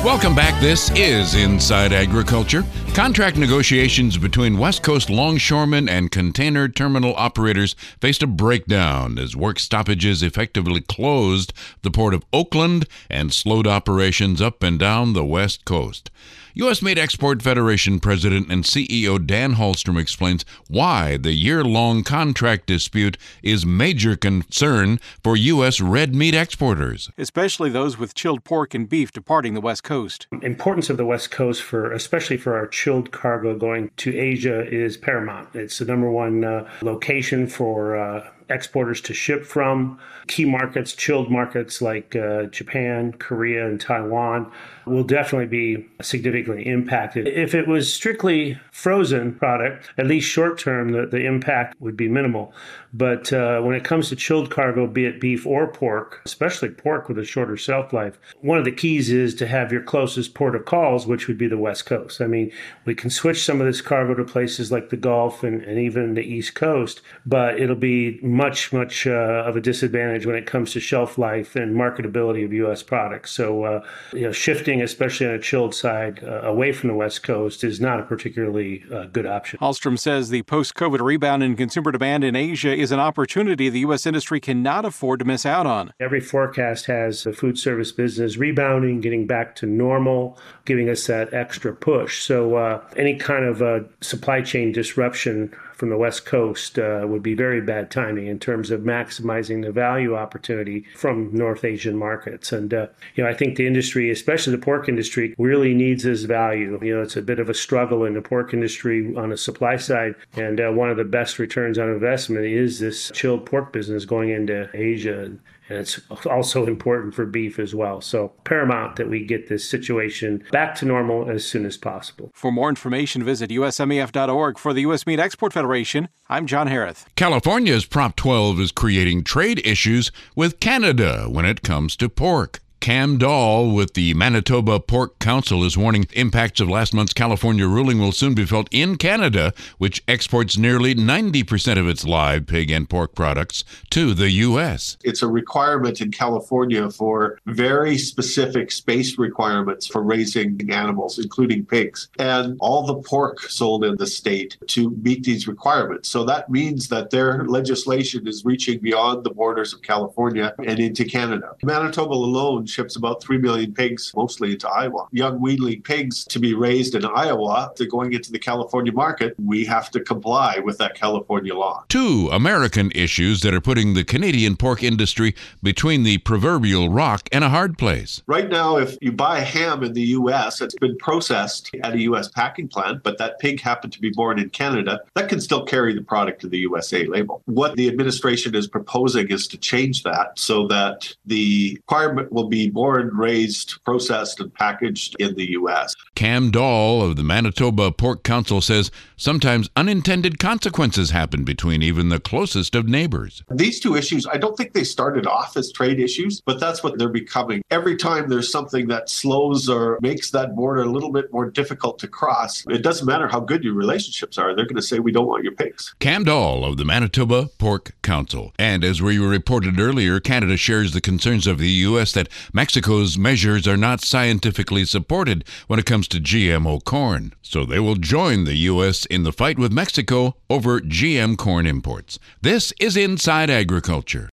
Welcome back. This is Inside Agriculture. Contract negotiations between West Coast longshoremen and container terminal operators faced a breakdown as work stoppages effectively closed the port of Oakland and slowed operations up and down the West Coast. U.S. Meat Export Federation President and CEO Dan Halstrom explains why the year-long contract dispute is major concern for U.S. red meat exporters, especially those with chilled pork and beef departing the West Coast. Importance of the West Coast, especially for our chilled cargo going to Asia, is paramount. It's the number one location for exporters to ship from. Key markets, chilled markets like Japan, Korea, and Taiwan will definitely be significantly impacted. If it was strictly frozen product, at least short term, the impact would be minimal. But when it comes to chilled cargo, be it beef or pork, especially pork with a shorter shelf life, one of the keys is to have your closest port of calls, which would be the West Coast. I mean, we can switch some of this cargo to places like the Gulf and even the East Coast, but it'll be much of a disadvantage when it comes to shelf life and marketability of U.S. products. So, shifting, especially on a chilled side, away from the West Coast is not a particularly good option. Halstrom says the post-COVID rebound in consumer demand in Asia is an opportunity the U.S. industry cannot afford to miss out on. Every forecast has the food service business rebounding, getting back to normal, giving us that extra push. So any kind of supply chain disruption from the West Coast would be very bad timing in terms of maximizing the value opportunity from North Asian markets. And, I think the industry, especially the pork industry, really needs this value. It's a bit of a struggle in the pork industry on the supply side. And one of the best returns on investment is this chilled pork business going into Asia. And it's also important for beef as well. So paramount that we get this situation back to normal as soon as possible. For more information, visit usmef.org. For the U.S. Meat Export Federation, I'm John Harrith. California's Prop 12 is creating trade issues with Canada when it comes to pork. Cam Dahl with the Manitoba Pork Council is warning impacts of last month's California ruling will soon be felt in Canada, which exports nearly 90% of its live pig and pork products to the U.S. It's a requirement in California for very specific space requirements for raising animals, including pigs, and all the pork sold in the state to meet these requirements. So that means that their legislation is reaching beyond the borders of California and into Canada. Manitoba alone ships about 3 million pigs, mostly into Iowa. Young weanling pigs to be raised in Iowa, they're going into the California market. We have to comply with that California law. Two American issues that are putting the Canadian pork industry between the proverbial rock and a hard place. Right now, if you buy ham in the U.S., it's been processed at a U.S. packing plant, but that pig happened to be born in Canada, that can still carry the product to the USA label. What the administration is proposing is to change that so that the requirement will be born, raised, processed, and packaged in the U.S. Cam Dahl of the Manitoba Pork Council says sometimes unintended consequences happen between even the closest of neighbors. These two issues, I don't think they started off as trade issues, but that's what they're becoming. Every time there's something that slows or makes that border a little bit more difficult to cross, it doesn't matter how good your relationships are, they're going to say, we don't want your pigs. Cam Dahl of the Manitoba Pork Council. And as we reported earlier, Canada shares the concerns of the U.S. that Mexico's measures are not scientifically supported when it comes to GMO corn. So they will join the U.S. in the fight with Mexico over GM corn imports. This is Inside Agriculture.